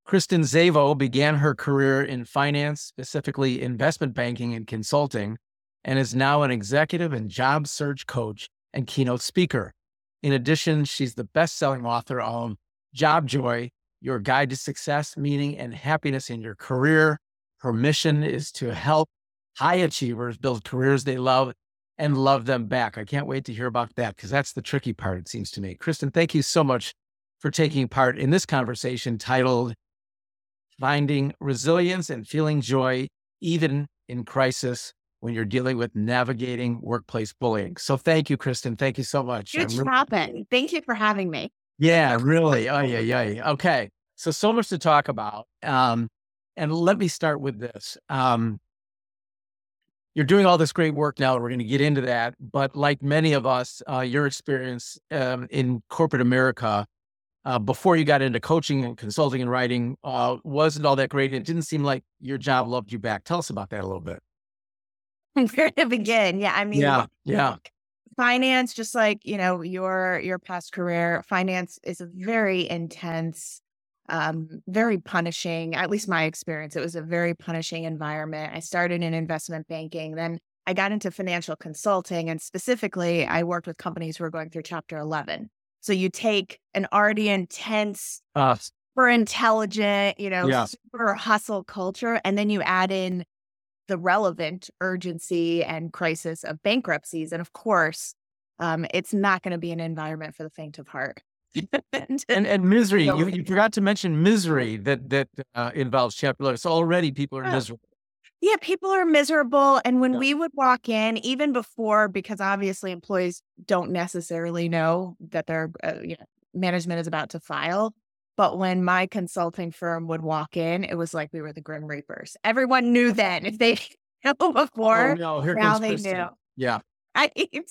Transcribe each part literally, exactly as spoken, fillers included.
Kristen Zavo began her career in finance, specifically investment banking and consulting, and is now an executive and job search coach and keynote speaker. In addition, she's the best-selling author of Job Joy, Your Guide to Success, Meaning, and Happiness in Your Career. Her mission is to help high achievers build careers they love and love them back. I can't wait to hear about that because that's the tricky part, it seems to me. Kristen, thank you so much for taking part in this conversation titled Finding Resilience and Feeling Joy Even in Crisis When You're Dealing with Navigating Workplace Bullying. So thank you, Kristen. Thank you so much. Good topic. Thank you for having me. Yeah, really. Oh, yeah, yeah. Okay. So, so much to talk about. Um, and let me start with this. Um, you're doing all this great work now. We're going to get into that. But like many of us, uh, your experience um, in corporate America Uh, before you got into coaching and consulting and writing uh, wasn't all that great. It didn't seem like your job loved you back. Tell us about that a little bit. Where to begin? Yeah, I mean, yeah, yeah. Finance, just like, you know, your your past career, finance is a very intense, um, very punishing, at least my experience. It was a very punishing environment. I started in investment banking, then I got into financial consulting, and specifically, I worked with companies who were going through Chapter eleven. So you take an already intense, Uh, super intelligent, you know, yeah. super hustle culture, and then you add in the relevant urgency and crisis of bankruptcies. And of course, um, it's not going to be an environment for the faint of heart. and, and misery, you, you forgot to mention misery that, that uh, involves Chapter eleven. So already people are Oh. miserable. Yeah, people are miserable. And when Yeah. we would walk in, even before, because obviously employees don't necessarily know that their uh, you know, management is about to file. But when my consulting firm would walk in, it was like we were the Grim Reapers. Everyone knew then. If they didn't know before, Oh, no, here now comes they Kristen. knew. Yeah. I,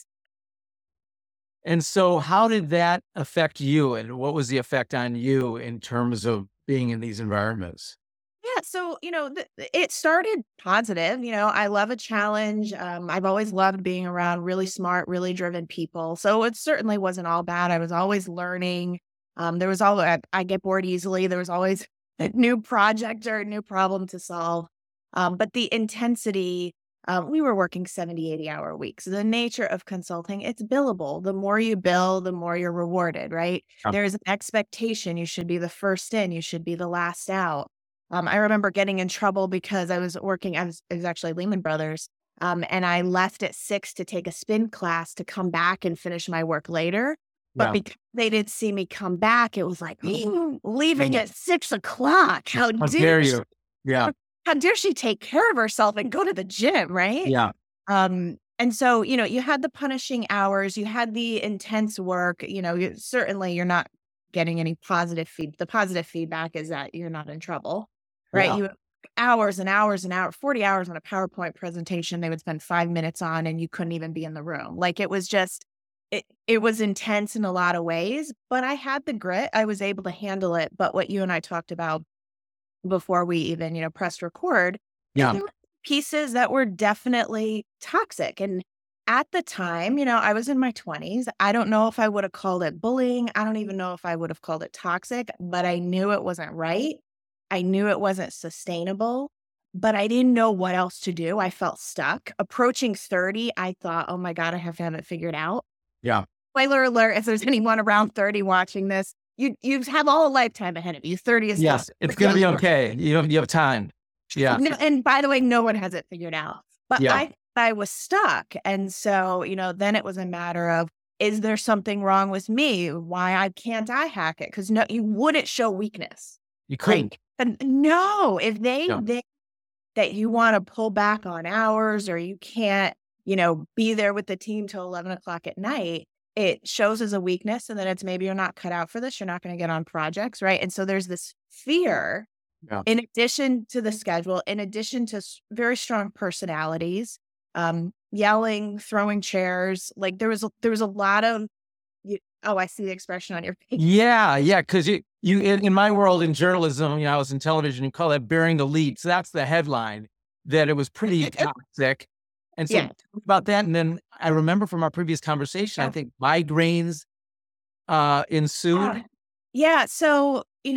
And so how did that affect you? And what was the effect on you in terms of being in these environments? Yeah, so, you know, th- it started positive. You know, I love a challenge. Um, I've always loved being around really smart, really driven people. So it certainly wasn't all bad. I was always learning. Um, there was always, I, I get bored easily. There was always a new project or a new problem to solve. Um, but the intensity, um, we were working seventy, eighty hour weeks. The nature of consulting, it's billable. The more you bill, the more you're rewarded, right? Yeah. There's an expectation. You should be the first in, you should be the last out. Um, I remember getting in trouble because I was working, I was, it was actually Lehman Brothers, um, and I left at six to take a spin class to come back and finish my work later. But Yeah. because they didn't see me come back, it was like, leaving at six o'clock. How, How dare dare she, you? Yeah. how dare she take care of herself and go to the gym, right? Yeah. Um, and so, you know, you had the punishing hours, you had the intense work, you know, you, certainly you're not getting any positive feed. The positive feedback is that you're not in trouble. Right. Yeah. You hours and hours and hours, forty hours on a PowerPoint presentation, they would spend five minutes on and you couldn't even be in the room. Like it was just, it, it was intense in a lot of ways, but I had the grit. I was able to handle it. But what you and I talked about before we even, you know, pressed record, Yeah. there were pieces that were definitely toxic. And at the time, you know, I was in my twenties. I don't know if I would have called it bullying. I don't even know if I would have called it toxic, but I knew it wasn't right. I knew it wasn't sustainable, but I didn't know what else to do. I felt stuck. Approaching thirty, I thought, oh my God, I have to have it figured out. Yeah. Spoiler alert, if there's anyone around thirty watching this, you you have all a lifetime ahead of you. thirty is Yes. not- It's going to be okay. You have, you have time. Yeah. No, and by the way, no one has it figured out. But Yeah. I I was stuck. And so, you know, then it was a matter of, is there something wrong with me? Why I can't I hack it? Because no, you wouldn't show weakness. You couldn't. Like, and no, if they No. think that you want to pull back on hours or you can't, you know, be there with the team till eleven o'clock at night, it shows as a weakness. And then it's maybe you're not cut out for this. You're not going to get on projects. Right. And so there's this fear Yeah. in addition to the schedule, in addition to s- very strong personalities, um, yelling, throwing chairs. Like there was, a- there was a lot of, you, oh, I see the expression on your face. Yeah, yeah, because you, you in, in my world in journalism, you know, I was in television, you call that bearing the lead. So that's the headline, that it was pretty toxic. And so Yeah. talk about that. And then I remember from our previous conversation, I Yeah. think migraines uh, ensued. Yeah. So, you know,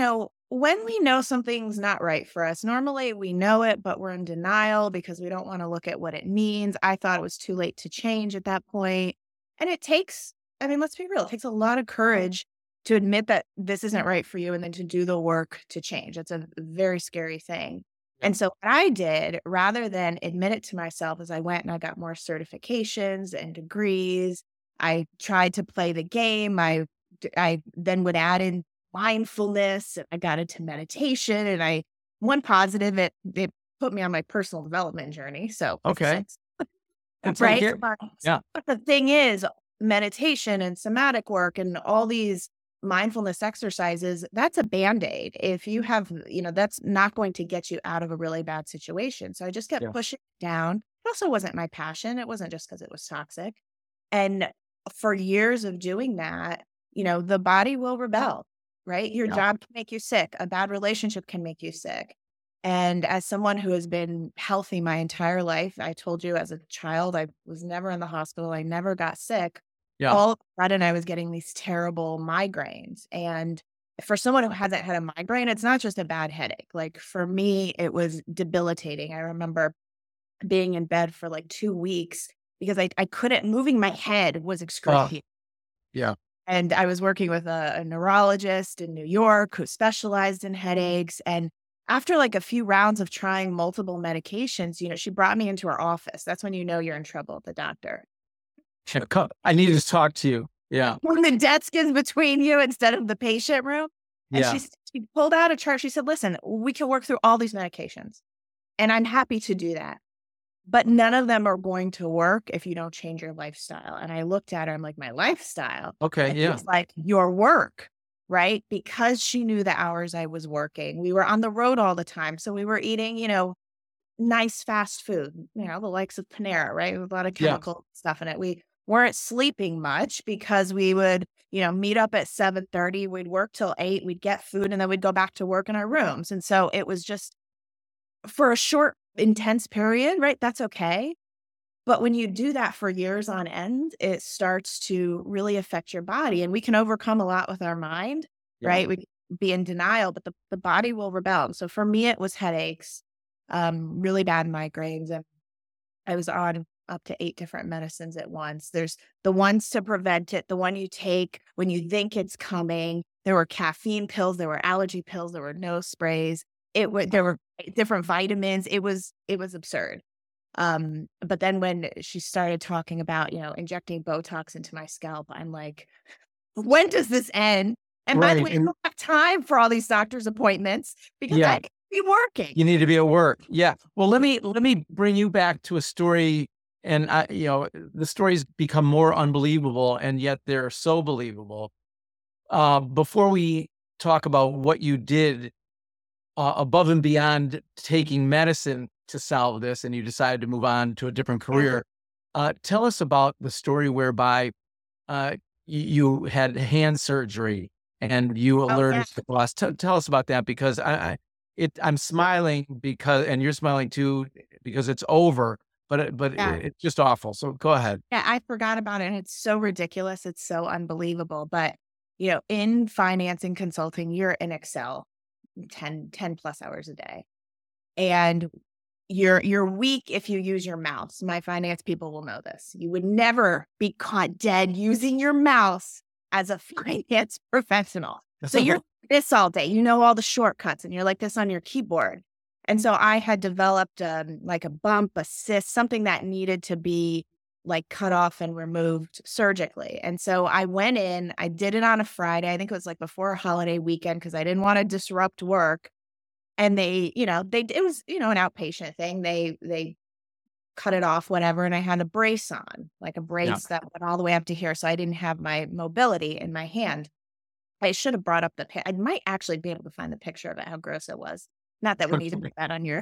when we know something's not right for us, normally we know it, but we're in denial because we don't want to look at what it means. I thought it was too late to change at that point. And it takes, I mean, let's be real, it takes a lot of courage to admit that this isn't right for you and then to do the work to change. It's a very scary thing. Yeah. And so what I did, rather than admit it to myself, is I went and I got more certifications and degrees. I tried to play the game. I, I then would add in mindfulness. And I got into meditation, and I, one positive, it, it put me on my personal development journey. So, Okay. That's right. okay. But, Yeah. but the thing is, meditation and somatic work and all these mindfulness exercises, that's a band-aid. If you have, you know, that's not going to get you out of a really bad situation. So I just kept Yeah. pushing it down. It also wasn't my passion. It wasn't just because it was toxic. And for years of doing that, you know, the body will rebel, right? Your Yeah. job can make you sick. A bad relationship can make you sick. And as someone who has been healthy my entire life, I told you as a child, I was never in the hospital. I never got sick. Yeah. All of a sudden, I was getting these terrible migraines. And for someone who hasn't had a migraine, it's not just a bad headache. Like for me, it was debilitating. I remember being in bed for like two weeks because I, I couldn't, moving my head was Uh, excruciating. yeah. And I was working with a, a neurologist in New York who specialized in headaches. And after like a few rounds of trying multiple medications, you know, she brought me into her office. That's when you know you're in trouble at the doctor. Yeah, co- I need to talk to you. Yeah. When the desk is between you instead of the patient room. And Yeah. she, s- she pulled out a chart. She said, listen, we can work through all these medications. And I'm happy to do that. But none of them are going to work if you don't change your lifestyle. And I looked at her, I'm like, my lifestyle? Okay. And Yeah. she's like, your work, right? Because she knew the hours I was working. We were on the road all the time. So we were eating, you know, nice fast food, you know, the likes of Panera, right? With a lot of Yeah. chemical stuff in it. We weren't sleeping much because we would, you know, meet up at seven thirty. We'd work till eight. We'd get food and then we'd go back to work in our rooms. And so it was just for a short, intense period, right? That's okay. But when you do that for years on end, it starts to really affect your body. And we can overcome a lot with our mind, Yeah. right? We can be in denial, but the, the body will rebel. So for me, it was headaches, um, really bad migraines. And I was on up to eight different medicines at once. There's the ones to prevent it, the one you take when you think it's coming. There were caffeine pills, there were allergy pills, there were nose sprays. It was there were different vitamins. It was it was absurd. Um, but then when she started talking about, you know, injecting Botox into my scalp, I'm like, when does this end? And by the Right. way, I And don't have time for all these doctor's appointments because yeah, I could be working. you need to be at work. Yeah. Well, let me let me bring you back to a story, and I, you know, the stories become more unbelievable, and yet they're so believable. Uh, before we talk about what you did uh, above and beyond taking medicine to solve this, and you decided to move on to a different career, uh, tell us about the story whereby uh, you, you had hand surgery and you Oh, yeah. alerted the boss. T- tell us about that, because I, I it I'm smiling because, and you're smiling too, because it's over, but it, but Yeah. it, it's just awful. So go ahead. Yeah, I forgot about it. And it's so ridiculous. It's so unbelievable. But, you know, in finance and consulting, you're in Excel ten, ten plus hours a day. And you're you're weak if you use your mouse. My finance people will know this. You would never be caught dead using your mouse as a finance professional. So you're like this all day. You know all the shortcuts and you're like this on your keyboard. And so I had developed um, like a bump, a cyst, something that needed to be like cut off and removed surgically. And so I went in, I did it on a Friday. I think it was like before a holiday weekend because I didn't want to disrupt work. And they, you know, they it was, you know, an outpatient thing. They they cut it off, whatever, and I had a brace on, like a Yeah. brace that went all the way up to here. So I didn't have my mobility in my hand. I should have brought up the pic. I might actually be able to find the picture of it, how gross it was. Not that we need to put that on your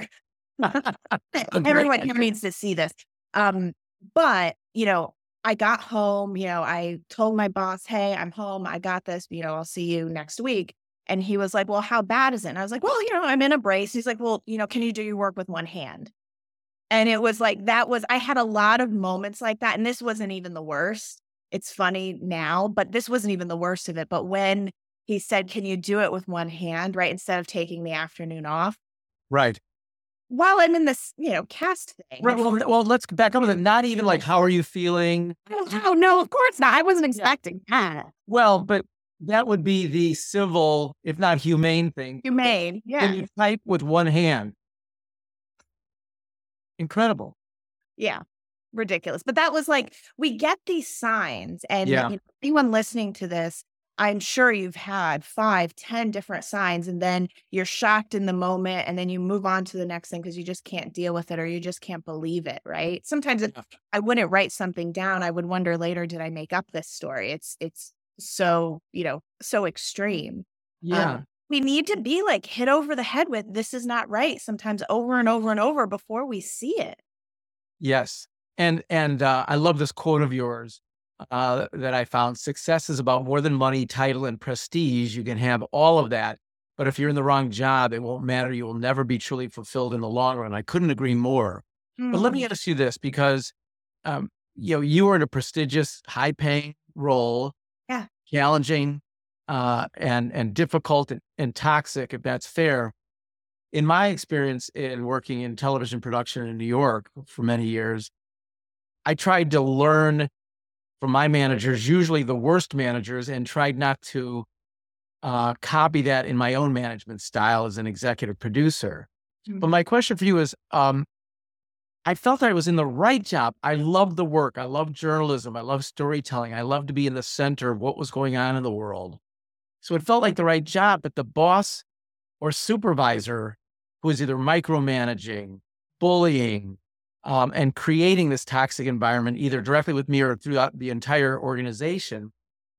everyone here needs to see this. Um, but you know, I got home, you know, I told my boss, hey, I'm home, I got this, you know, I'll see you next week. And he was like, well, how bad is it? And I was like, well, you know, I'm in a brace. He's like, well, you know, can you do your work with one hand? And it was like, that was, I had a lot of moments like that. And this wasn't even the worst. It's funny now, but this wasn't even the worst of it. But when he said, can you do it with one hand, right? Instead of taking the afternoon off. Right. While I'm in this, you know, cast thing. Right. Well, well, let's back up with it. Not even like, how are you feeling? Oh, no, of course not. I wasn't expecting that. Well, but that would be the civil, if not humane thing. Humane. Yeah. Can you type with one hand? Incredible. Yeah. Ridiculous. But that was like, we get these signs, and Yeah. you know, anyone listening to this, I'm sure you've had five, ten different signs, and then you're shocked in the moment, and then you move on to the next thing because you just can't deal with it, or you just can't believe it, right? Sometimes if I wouldn't write something down, I would wonder later, did I make up this story? It's it's so, you know, so extreme. Yeah. Um, we need to be like hit over the head with, this is not right, sometimes over and over and over before we see it. Yes. And, and, uh, I love this quote of yours, uh, that I found. Success is about more than money, title, and prestige. You can have all of that, but if you're in the wrong job, it won't matter. You will never be truly fulfilled in the long run. I couldn't agree more. But let me ask you this, because, um, you know, you were in a prestigious, high paying role, Yeah. challenging, uh, and, and difficult and, and toxic, if that's fair. In my experience in working in television production in New York for many years, I tried to learn from my managers, usually the worst managers, and tried not to uh, copy that in my own management style as an executive producer. Mm. But my question for you is, um, I felt I was in the right job. I loved the work. I loved journalism. I loved storytelling. I loved to be in the center of what was going on in the world. So it felt like the right job, but the boss or supervisor who was either micromanaging, bullying, um, and creating this toxic environment, either directly with me or throughout the entire organization.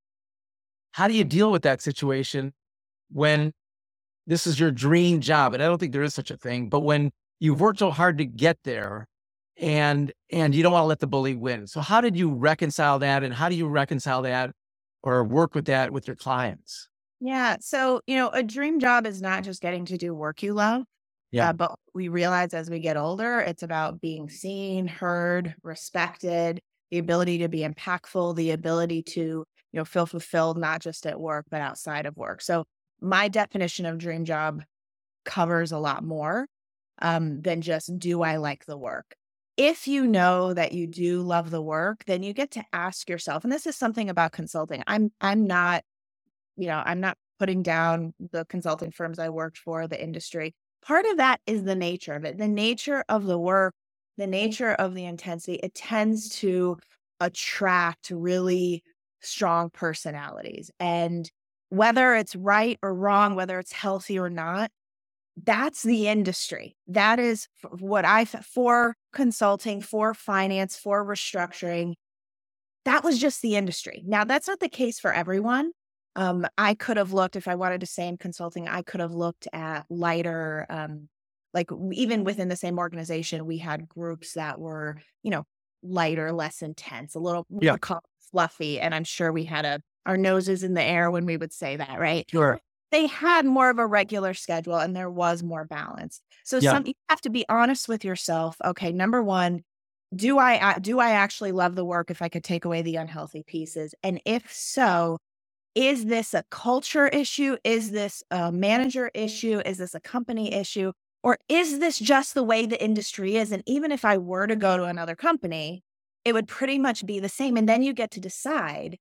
How do you deal with that situation when this is your dream job? And I don't think there is such a thing, but when you've worked so hard to get there and, and you don't want to let the bully win. So how did you reconcile that? And how do you reconcile that or work with that with your clients? Yeah. So, you know, a dream job is not just getting to do work you love. Yeah. Uh, but we realize as we get older, it's about being seen, heard, respected, the ability to be impactful, the ability to, you know, feel fulfilled, not just at work, but outside of work. So my definition of dream job covers a lot more um, than just, do I like the work? If you know that you do love the work, then you get to ask yourself, and this is something about consulting. I'm, I'm not, you know, I'm not putting down the consulting firms I worked for, the industry. Part of that is the nature of it, the nature of the work, the nature of the intensity. It tends to attract really strong personalities. And whether it's right or wrong, whether it's healthy or not, that's the industry. That is what I, for consulting, for finance, for restructuring, that was just the industry. Now, that's not the case for everyone. Um, I could have looked, if I wanted to say in consulting, I could have looked at lighter, um, like even within the same organization, we had groups that were, you know, lighter, less intense, a little Yeah. more fluffy. And I'm sure we had a, our noses in the air when we would say that, right? Sure. They had more of a regular schedule and there was more balance. So Yeah. some, you have to be honest with yourself. Okay, number one, do I, uh, do I actually love the work if I could take away the unhealthy pieces? And if so, is this a culture issue? Is this a manager issue? Is this a company issue? Or is this just the way the industry is? And even if I were to go to another company, it would pretty much be the same. And then you get to decide,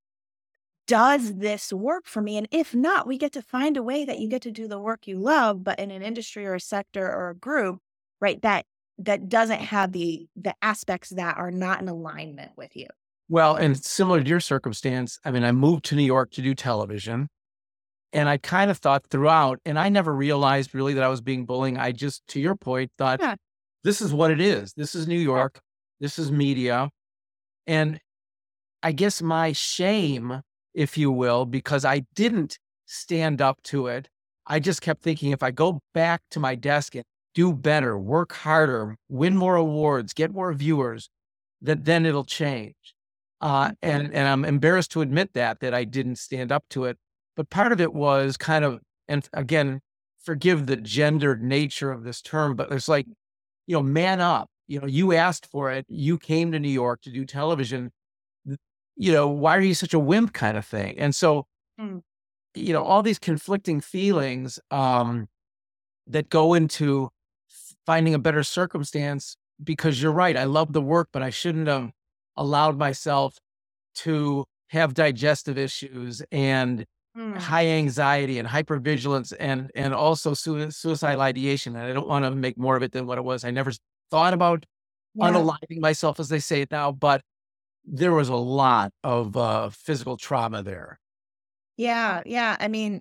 does this work for me? And if not, we get to find a way that you get to do the work you love, but in an industry or a sector or a group, right, that that doesn't have the the aspects that are not in alignment with you. Well, and similar to your circumstance, I mean, I moved to New York to do television, and I kind of thought throughout, and I never realized really that I was being bullied. I just, to your point, thought, Yeah. this is what it is. This is New York. This is media. And I guess my shame, if you will, because I didn't stand up to it, I just kept thinking, if I go back to my desk and do better, work harder, win more awards, get more viewers, that then it'll change. Uh, and, and I'm embarrassed to admit that, that I didn't stand up to it. But part of it was kind of, and again, forgive the gendered nature of this term, but it's like, you know, man up. You know, you asked for it. You came to New York to do television. You know, why are you such a wimp kind of thing? And so Mm. you know, all these conflicting feelings um, that go into finding a better circumstance because you're right. I love the work, but I shouldn't have allowed myself to have digestive issues and Mm. high anxiety and hypervigilance and and also sui- suicidal ideation. And I don't want to make more of it than what it was. I never s- thought about Yeah. unaliving myself as they say it now, but there was a lot of uh, physical trauma there. Yeah. Yeah. I mean,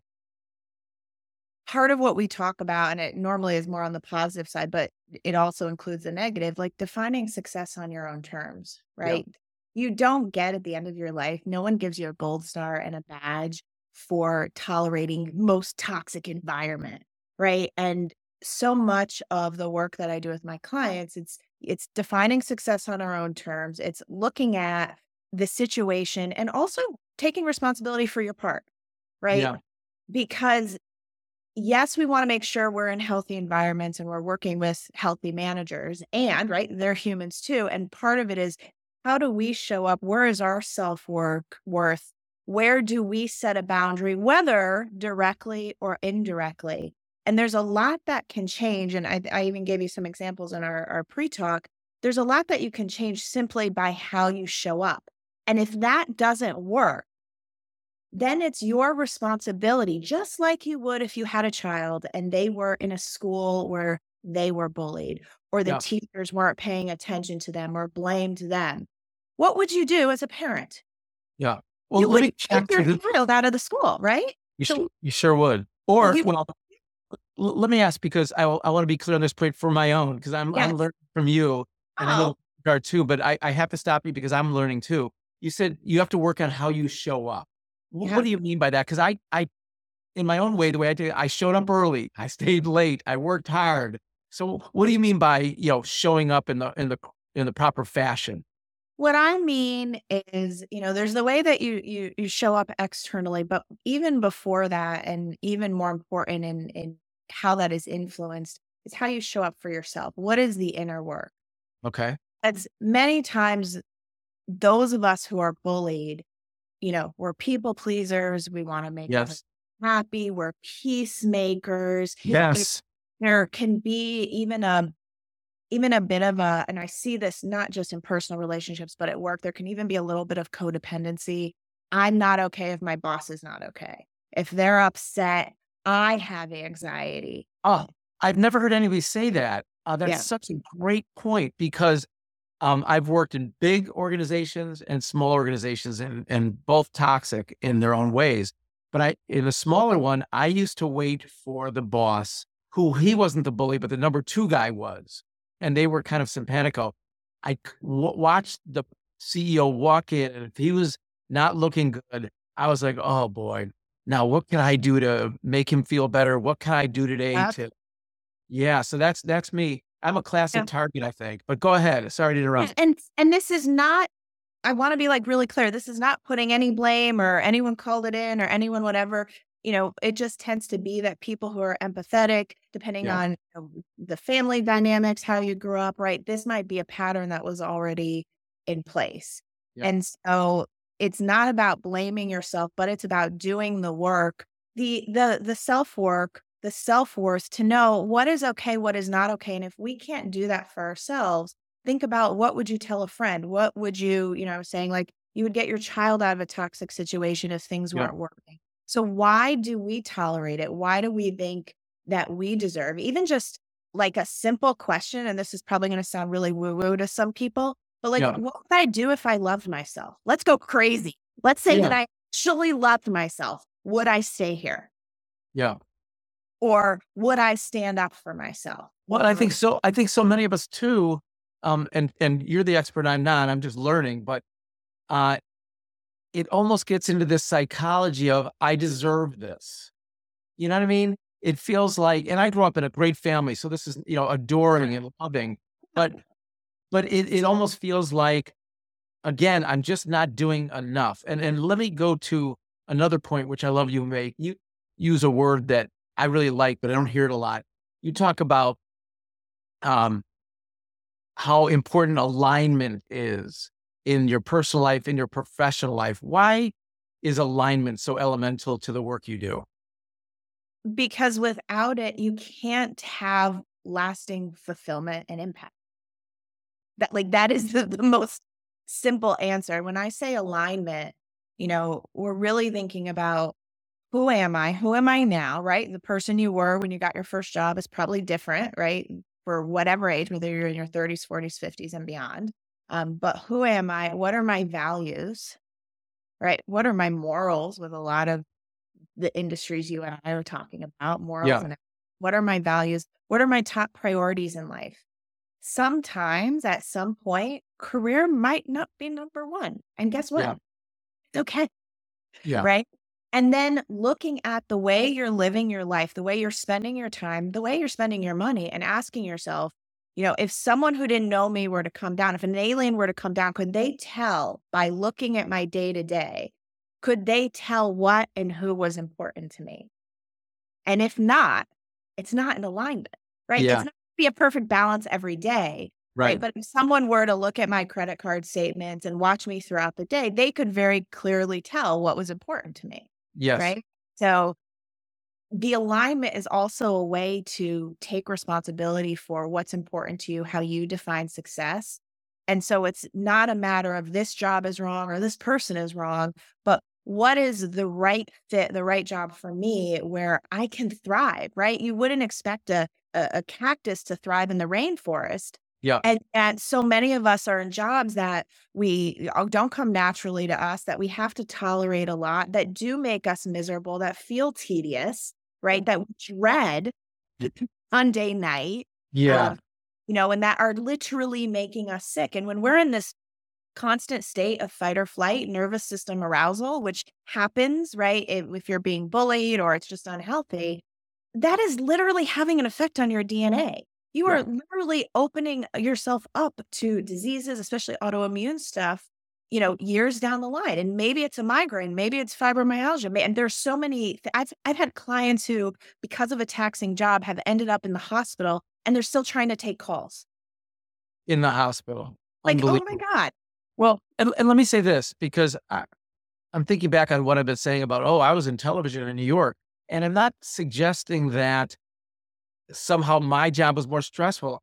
part of what we talk about, and it normally is more on the positive side, but it also includes the negative, like defining success on your own terms, Yeah. right? You don't get at the end of your life, no one gives you a gold star and a badge for tolerating most toxic environment, right? And so much of the work that I do with my clients, it's it's defining success on our own terms. It's looking at the situation and also taking responsibility for your part, right? Yeah. Because yes, we want to make sure we're in healthy environments and we're working with healthy managers and right, they're humans too. And part of it is how do we show up? Where is our self-work worth? Where do we set a boundary, whether directly or indirectly? And there's a lot that can change. And I, I even gave you some examples in our, our pre-talk. There's a lot that you can change simply by how you show up. And if that doesn't work, then it's your responsibility, just like you would if you had a child and they were in a school where they were bullied or the Yeah. teachers weren't paying attention to them or blamed them. What would you do as a parent? Yeah. Well, You let would me take check your to child out of the school, right? you. Sh- So you sure would. so Or you well, l- let me ask because I I want to be clear on this point for my own because I'm I'm yes. learning from you and I Oh, know you are too. But I I have to stop you because I'm learning too. You said you have to work on how you show up. Wh- What yeah. do you mean by that? Because I I in my own way, the way I did it, I showed up early, I stayed late, I worked hard. So what do you mean by, you know, showing up in the in the in the proper fashion? What I mean is, you know, there's the way that you you you show up externally, but even before that, and even more important in in how that is influenced, is how you show up for yourself. What is the inner work? Okay. As many times, those of us who are bullied, you know, we're people pleasers. We want to make others Yes. happy. We're peacemakers. There, Yes. there can be even a even a bit of a, and I see this not just in personal relationships, but at work, there can even be a little bit of codependency. I'm not okay if my boss is not okay. If they're upset, I have anxiety. Oh, I've never heard anybody say that. Uh, that's Yeah. such a great point because um, I've worked in big organizations and small organizations and, and both toxic in their own ways. But I, in a smaller one, I used to wait for the boss who he wasn't the bully, but the number two guy was. And they were kind of simpatico. I c- w- watched the C E O walk in and if he was not looking good, I was like, oh boy, now what can I do to make him feel better? What can I do today Yep. to yeah, so that's that's me. I'm a classic target, I think. But go ahead. Sorry to Yeah, interrupt. and and this is not I wanna be, like, really clear, this is not putting any blame or anyone called it in or anyone whatever, you know, it just tends to be that people who are empathetic, depending Yeah, on, you know, the family dynamics, how you grew up, right? This might be a pattern that was already in place. yeah, And so, it's not about blaming yourself, but it's about doing the work, the the the self-work, the self-worth to know what is okay, what is not okay, and if we can't do that for ourselves, think about what would you tell a friend? What would you, you know, I was saying like you would get your child out of a toxic situation if things yeah, weren't working. So why do we tolerate it? Why do we think that we deserve even just like a simple question? And this is probably going to sound really woo woo to some people, but like, yeah, what would I do if I loved myself? Let's go crazy. Let's say that yeah, I actually loved myself. Would I stay here? yeah. Or would I stand up for myself? Well, I think so. I think so many of us too. Um, and and you're the expert. I'm not. I'm just learning. But uh, it almost gets into this psychology of I deserve this. You know what I mean? It feels like, and I grew up in a great family, so this is you know adoring and loving. But but it it almost feels like again, I'm just not doing enough. And and let me go to another point, which I love you make. You use a word that I really like, but I don't hear it a lot. You talk about um, how important alignment is in your personal life, in your professional life. Why? is alignment so elemental to the work you do? Because without it, you can't have lasting fulfillment and impact. That like that is the, the most simple answer. When I say alignment, you know, we're really thinking about who am I? Who am I now? Right? The person you were when you got your first job is probably different, right? For whatever age, whether you're in your thirties, forties, fifties, and beyond. Um, but who am I? What are my values? Right? What are my morals with a lot of the industries you and I are talking about, morals Yeah. and what are my values? What are my top priorities in life? Sometimes at some point, career might not be number one. And guess what? Yeah. It's okay. Yeah. Right. And then looking at the way you're living your life, the way you're spending your time, the way you're spending your money, and asking yourself, you know, if someone who didn't know me were to come down, if an alien were to come down, could they tell by looking at my day to day, could they tell what and who was important to me? And if not, it's not in alignment, right? It's Yeah. not gonna be a perfect balance every day, right? Right. But if someone were to look at my credit card statements and watch me throughout the day, they could very clearly tell what was important to me, Yes. right? So the alignment is also a way to take responsibility for what's important to you, how you define success. And so it's not a matter of this job is wrong or this person is wrong, but what is the right fit, the right job for me where I can thrive, right? You wouldn't expect a, a, a cactus to thrive in the rainforest. Yeah. And, and so many of us are in jobs that we uh, don't come naturally to us, that we have to tolerate a lot, that do make us miserable, that feel tedious, right? That we dread on day night, Yeah. um, you know, and that are literally making us sick. And when we're in this constant state of fight or flight, nervous system arousal, which happens, right? If, if you're being bullied or it's just unhealthy, that is literally having an effect on your D N A. You are Yeah. literally opening yourself up to diseases, especially autoimmune stuff, you know, years down the line. And maybe it's a migraine, maybe it's fibromyalgia. And there's so many, th- I've, I've had clients who, because of a taxing job, have ended up in the hospital and they're still trying to take calls. In the hospital. Like, oh my Unbelievable. God. Well, and, and let me say this, because I, I'm thinking back on what I've been saying about, oh, I was in television in New York. And I'm not suggesting that somehow my job was more stressful.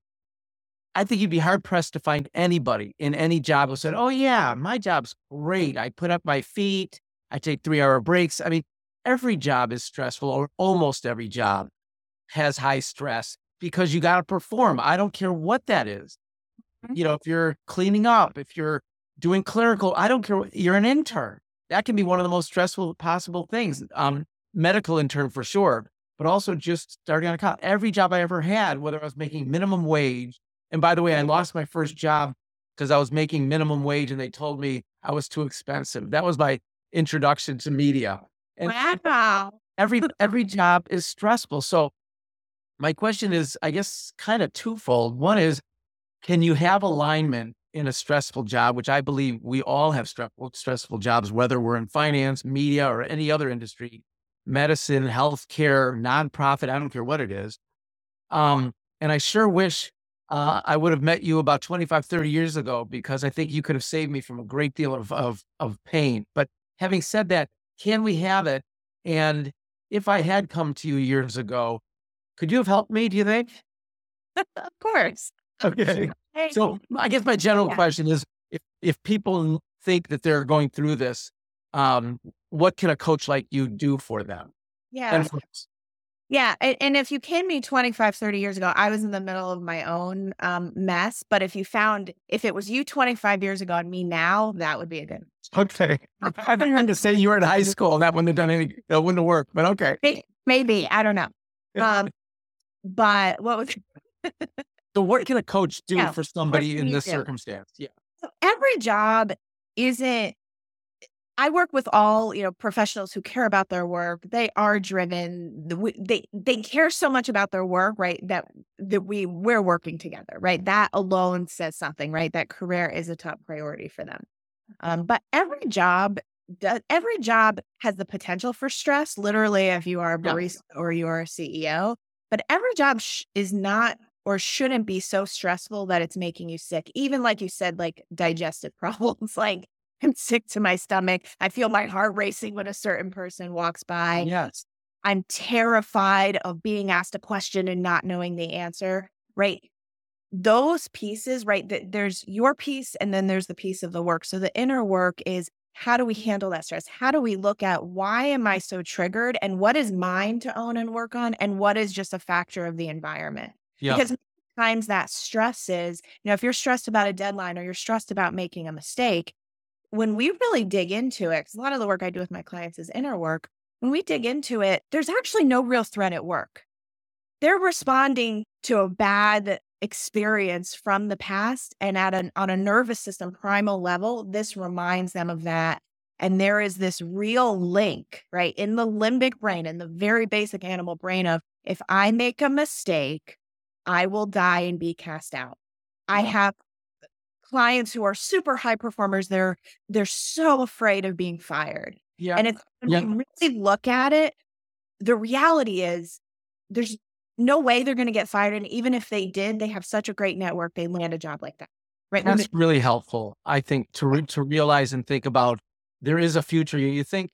I think you'd be hard pressed to find anybody in any job who said, oh, yeah, my job's great. I put up my feet. I take three hour breaks. I mean, every job is stressful, or almost every job has high stress because you got to perform. I don't care what that is. Mhm. You know, if you're cleaning up, if you're doing clerical, I don't care. what- You're an intern. That can be one of the most stressful possible things. Um, medical intern for sure, but also just starting on a college. Every job I ever had, whether I was making minimum wage, and by the way, I lost my first job because I was making minimum wage and they told me I was too expensive. That was my introduction to media. And Wow. every every job is stressful. So my question is, I guess, kind of twofold. One is, can you have alignment in a stressful job, which I believe we all have stressful, stressful jobs, whether we're in finance, media, or any other industry, medicine, healthcare, nonprofit, I don't care what it is. Um, and I sure wish uh, I would have met you about twenty-five, thirty years ago, because I think you could have saved me from a great deal of, of, of pain. But having said that, can we have it? And if I had come to you years ago, could you have helped me, do you think? Of course. Okay. Hey, So I guess my general yeah. question is, if if people think that they're going through this, um, what can a coach like you do for them? Yeah. And for, Yeah. And, and if you came to me twenty-five, thirty years ago, I was in the middle of my own um, mess. But if you found, if it was you twenty-five years ago and me now, that would be a good. okay, I think I to say you were in high school and that wouldn't have done any, that wouldn't have worked. But okay. May- Maybe. I don't know. Um, but what was So what can a coach do Yeah, for what somebody can in you this do? circumstance? Yeah. So every job isn't, I work with all, you know, professionals who care about their work. They are driven. The- we- They they care so much about their work, right? That that we we're working together, right? That alone says something, right? That career is a top priority for them. Um, but every job does every job has the potential for stress. Literally, if you are a Yeah. barista or you are a C E O, but every job sh- is not or shouldn't be so stressful that it's making you sick. Even like you said, like digestive problems, like I'm sick to my stomach. I feel my heart racing when a certain person walks by. Yes. I'm terrified of being asked a question and not knowing the answer, right? Those pieces, right? th- There's your piece and then there's the piece of the work. So the inner work is, how do we handle that stress? How do we look at, why am I so triggered, and what is mine to own and work on, and what is just a factor of the environment? Yeah. Because many times that stress is, you know, if you're stressed about a deadline or you're stressed about making a mistake, when we really dig into it, 'cause a lot of the work I do with my clients is inner work. When we dig into it, there's actually no real threat at work. They're responding to a bad experience from the past, and at an on a nervous system primal level, this reminds them of that. And there is this real link, right, in the limbic brain, in the very basic animal brain of, if I make a mistake, I will die and be cast out. I Yeah. have clients who are super high performers. They're they're so afraid of being fired. Yeah. And it's, when Yeah. we really look at it, the reality is there's no way they're going to get fired. And even if they did, they have such a great network, they land a job like that. Right. That's really helpful, I think, to re- to realize and think about there is a future. You, you think,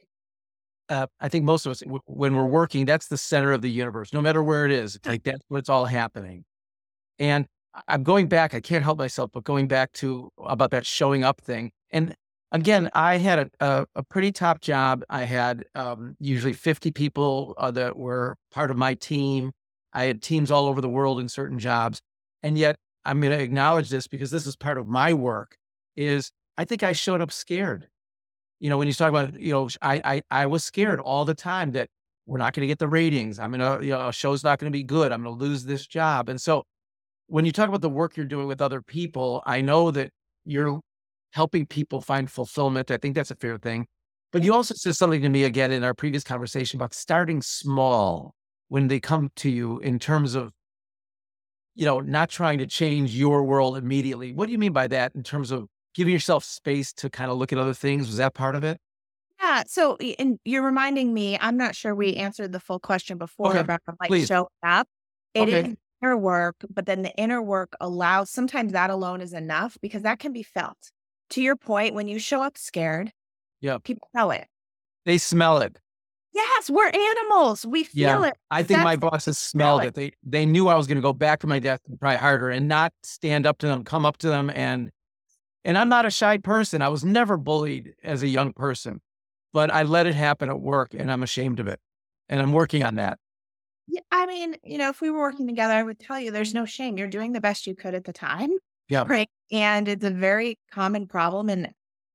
uh, I think most of us, w- when we're working, that's the center of the universe, no matter where it is. It's like that's where it's all happening. And I- I'm going back, I can't help myself, but going back to about that showing up thing. And again, I had a, a, a pretty top job. I had um, usually fifty people uh, that were part of my team. I had teams all over the world in certain jobs. And yet I'm going to acknowledge this because this is part of my work, is I think I showed up scared. You know, when you talk about, you know, I, I, I was scared all the time that we're not going to get the ratings. I'm going to, you know, a show's not going to be good. I'm going to lose this job. And so when you talk about the work you're doing with other people, I know that you're helping people find fulfillment. I think that's a fair thing. But you also said something to me again in our previous conversation about starting small when they come to you in terms of, you know, not trying to change your world immediately. What do you mean by that in terms of giving yourself space to kind of look at other things? Was that part of it? Yeah. So, y- and you're reminding me, I'm not sure we answered the full question before Okay, about like please. showing up. It Okay. is inner work, but then the inner work allows, sometimes that alone is enough because that can be felt. To your point, when you show up scared, Yeah. people know it. They smell it. Yes, we're animals. We feel Yeah. it. I think my That's bosses smell smelled it. it. They they knew I was going to go back to my desk and try harder and not stand up to them, come up to them. And and I'm not a shy person. I was never bullied as a young person, but I let it happen at work and I'm ashamed of it. And I'm working on that. Yeah, I mean, you know, if we were working together, I would tell you there's no shame. You're doing the best you could at the time, Yeah. right? And it's a very common problem. And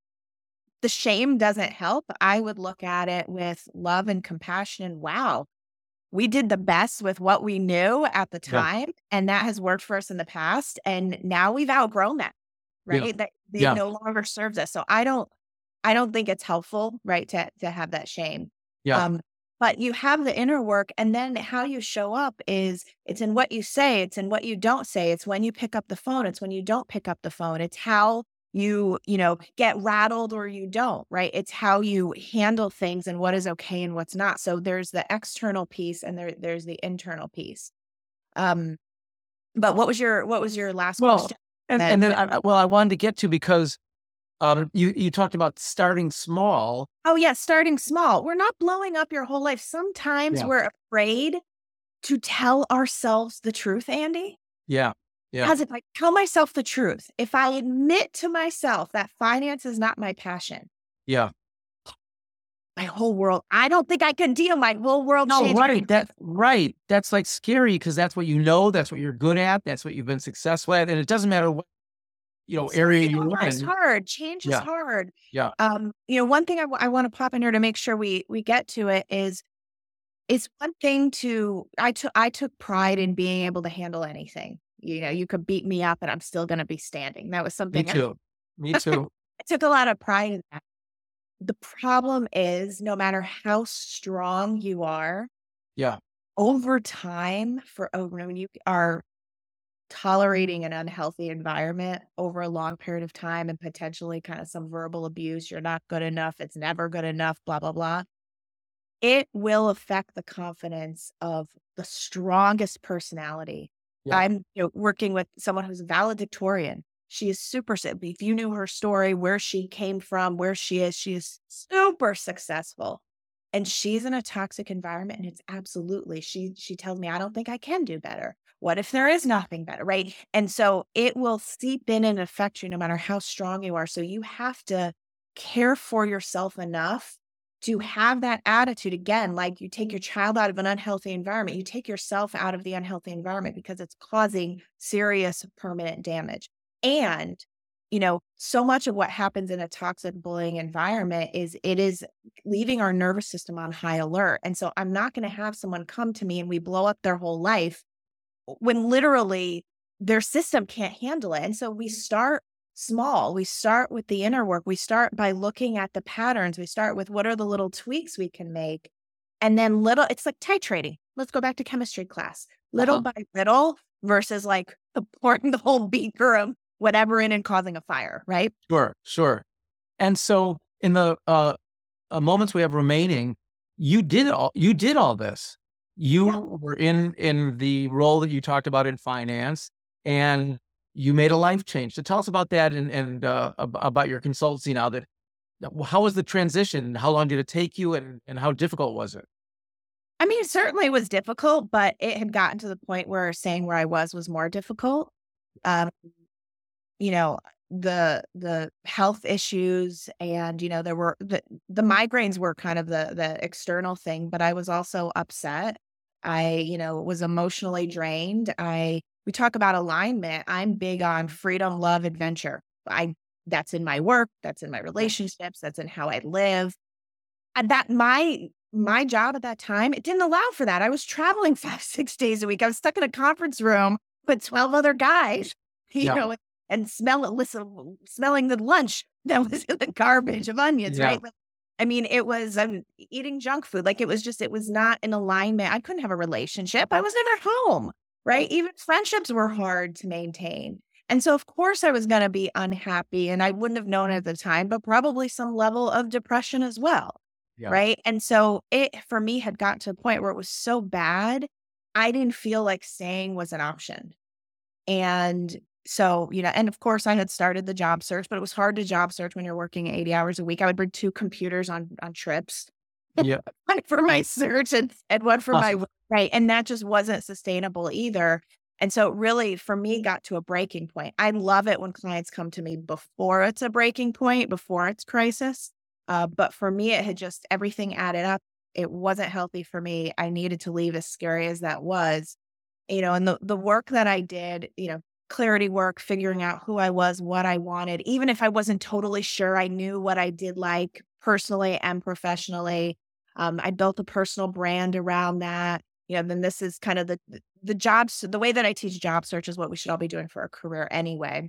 the shame doesn't help. I would look at it with love and compassion. And wow, we did the best with what we knew at the Yeah. time. And that has worked for us in the past. And now we've outgrown that, Yeah. right? That it Yeah. no longer serves us. So I don't, I don't think it's helpful, right, to to have that shame. Yeah. Um, but you have the inner work, and then how you show up is it's in what you say, it's in what you don't say, it's when you pick up the phone, it's when you don't pick up the phone, it's how you, you know, get rattled or you don't, right? It's how you handle things and what is okay and what's not. So there's the external piece and there there's the internal piece. Um, but what was your what was your last Well, question? and, That and then, I, I- well, I wanted to get to because um, you, you talked about starting small. Oh, yeah, starting small. We're not blowing up your whole life. Sometimes Yeah. we're afraid to tell ourselves the truth, Andy. Yeah. Yeah. As if I tell myself the truth, if I admit to myself that finance is not my passion, Yeah. my whole world, I don't think I can deal. My whole world No, changed. right. That right. That's like scary because that's what you know. That's what you're good at. That's what you've been successful at, and it doesn't matter what you know area you're It's in. hard. Change is Yeah. hard. Yeah. Um, you know, one thing I want to pop in here to make sure we we get to it is it's one thing to I took I took pride in being able to handle anything. You know, you could beat me up and I'm still going to be standing. That was Me something I, too. Me too. I took a lot of pride in that. The problem is no matter how strong you are, Yeah. over time for over when you are tolerating an unhealthy environment over a long period of time and potentially kind of some verbal abuse, you're not good enough, it's never good enough, blah blah blah. It will affect the confidence of the strongest personality. Yeah. I'm, you know, working with someone who's valedictorian. She is super, su- if you knew her story, where she came from, where she is, she is super successful. And she's in a toxic environment and it's absolutely, she she tells me, I don't think I can do better. What if there is nothing better, right? And so it will seep in and affect you no matter how strong you are. So you have to care for yourself enough to have that attitude again, like you take your child out of an unhealthy environment, you take yourself out of the unhealthy environment because it's causing serious permanent damage. And, you know, so much of what happens in a toxic bullying environment is it is leaving our nervous system on high alert. And so I'm not going to have someone come to me and we blow up their whole life when literally their system can't handle it. And so we start small. We start with the inner work. We start by looking at the patterns. We start with what are the little tweaks we can make. And then little, it's like titrating. Let's go back to chemistry class. Little Uh-huh. by little versus like pouring the whole beaker of whatever in and causing a fire, right? Sure, sure. And so in the uh, uh, moments we have remaining, you did all you did all this. You Yeah. were in in the role that you talked about in finance, and you made a life change. So tell us about that, and and uh, ab- about your consultancy now. That how was the transition? How long did it take you, and and how difficult was it? I mean, it certainly was difficult, but it had gotten to the point where saying where I was was more difficult. Um, you know, the the health issues and, you know, there were the the migraines were kind of the the external thing, but I was also upset. I, you know, was emotionally drained. I we talk about alignment. I'm big on freedom, love, adventure. I That's in my work, that's in my relationships, that's in how I live. And that my my job at that time, it didn't allow for that. I was traveling five, six days a week. I was stuck in a conference room with twelve other guys, you Yeah, know, and smell listen, smelling the lunch that was in the garbage of onions, yeah, right? Like, I mean, it was um, eating junk food. Like it was just, it was not in alignment. I couldn't have a relationship. I was never home, right? Even friendships were hard to maintain. And so, of course, I was going to be unhappy and I wouldn't have known at the time, but probably some level of depression as well. yeah, Right? And so it, for me, had gotten to a point where it was so bad, I didn't feel like staying was an option. And so, you know, and of course I had started the job search, but it was hard to job search when you're working eighty hours a week. I would bring two computers on on trips, yeah. one for my search and, and one for my Awesome. work, right. And that just wasn't sustainable either. And so it really, for me, got to a breaking point. I love it when clients come to me before it's a breaking point, before it's crisis. Uh, but for me, it had just everything added up. It wasn't healthy for me. I needed to leave, as scary as that was. You know, and the the work that I did, you know, clarity work, figuring out who I was, what I wanted, even if I wasn't totally sure, I knew what I did like personally and professionally. Um, I built a personal brand around that. You know, then this is kind of the the jobs, the way that I teach job search is what we should all be doing for a career anyway.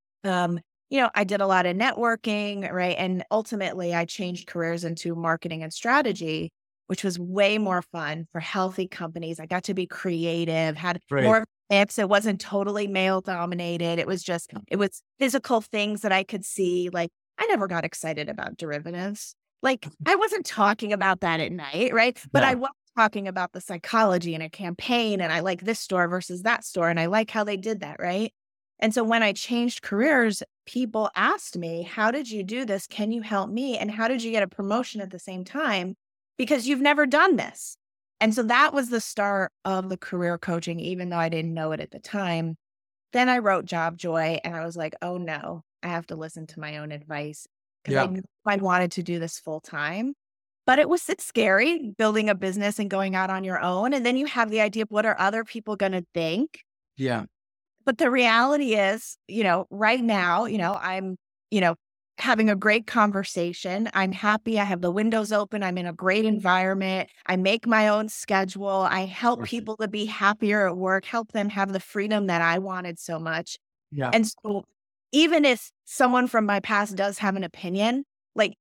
Um, you know, I did a lot of networking, right? And ultimately I changed careers into marketing and strategy, which was way more fun for healthy companies. I got to be creative, had Great. more mix. It wasn't totally male dominated. It was just, it was physical things that I could see. Like I never got excited about derivatives. Like I wasn't talking about that at night, right? But I Yeah, was talking about the psychology in a campaign and I like this store versus that store. And I like how they did that, right? And so when I changed careers, people asked me, how did you do this? Can you help me? And how did you get a promotion at the same time? Because you've never done this. And so that was the start of the career coaching, even though I didn't know it at the time. Then I wrote Job Joy and I was like, oh no, I have to listen to my own advice because I yeah, knew I wanted to do this full time. But it was it's scary building a business and going out on your own. And then you have the idea of what are other people going to think? yeah, But the reality is, you know, right now, you know, I'm, you know, having a great conversation. I'm happy. I have the windows open. I'm in a great environment. I make my own schedule. I help perfect. people to be happier at work, help them have the freedom that I wanted so much. Yeah, And so even if someone from my past does have an opinion, like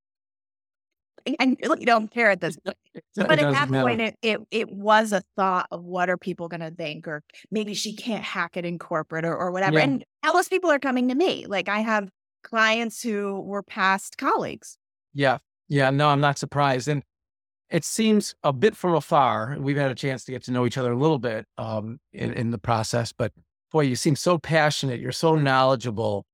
I really don't care at this it, point. it, But it at doesn't that point, matter. it it it was a thought of what are people gonna think, or maybe she can't hack it in corporate or or whatever. Yeah, And now those people are coming to me. Like I have clients who were past colleagues. yeah, yeah. No, I'm not surprised, and it seems a bit from afar. We've had a chance to get to know each other a little bit um, in in the process, but boy, you seem so passionate. You're so knowledgeable.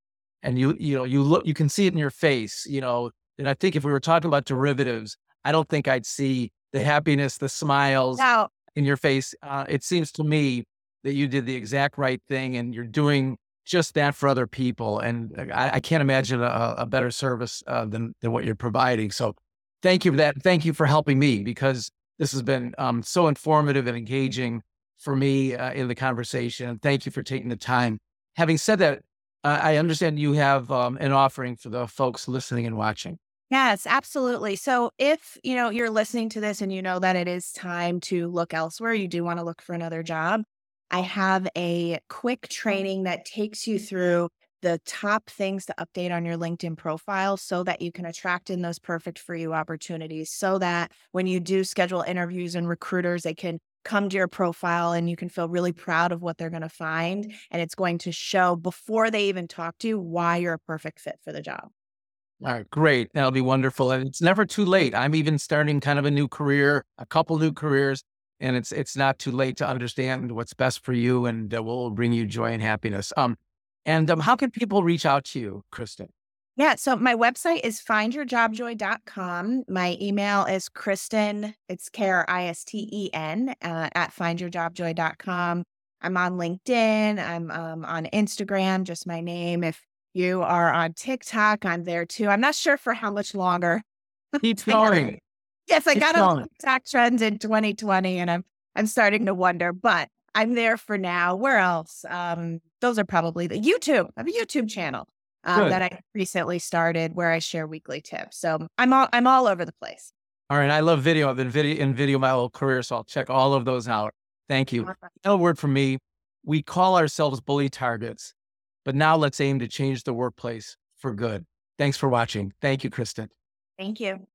and you, you know, you look, you can see it in your face, you know, and I think if we were talking about derivatives, I don't think I'd see the happiness, the smiles Now, in your face. Uh, it seems to me that you did the exact right thing and you're doing just that for other people. And I, I can't imagine a, a better service uh, than, than what you're providing. So thank you for that. Thank you for helping me, because this has been um, so informative and engaging for me uh, in the conversation. Thank you for taking the time. Having said that, uh, I understand you have um, an offering for the folks listening and watching. yes, absolutely. So if, you know, you're listening to this and you know that it is time to look elsewhere, you do want to look for another job, I have a quick training that takes you through the top things to update on your LinkedIn profile so that you can attract in those perfect for you opportunities, so that when you do schedule interviews and recruiters, they can come to your profile and you can feel really proud of what they're going to find. And it's going to show before they even talk to you why you're a perfect fit for the job. All right, great. That'll be wonderful. And it's never too late. I'm even starting kind of a new career, a couple new careers, and it's it's not too late to understand what's best for you, and uh, will bring you joy and happiness. Um, and um, how can people reach out to you, Kristen? Yeah. So my website is find your job joy dot com. My email is Kristen, it's K R I S T E N, uh, at find your job joy dot com. I'm on LinkedIn. I'm um, on Instagram, just my name. If you are on TikTok, I'm there too. I'm not sure for how much longer. Keep I got going. Yes, I Keep got a going. TikTok trend in twenty twenty, and I'm I'm starting to wonder, but I'm there for now. Where else? Um, those are probably the YouTube. I have a YouTube channel um, Good. that I recently started where I share weekly tips. So I'm all I'm all over the place. All right. I love video. I've been video in video my whole career, so I'll check all of those out. Thank you. Awesome. Final word from me. We call ourselves bully targets, but now let's aim to change the workplace for good. Thanks for watching. Thank you, Kristen. Thank you.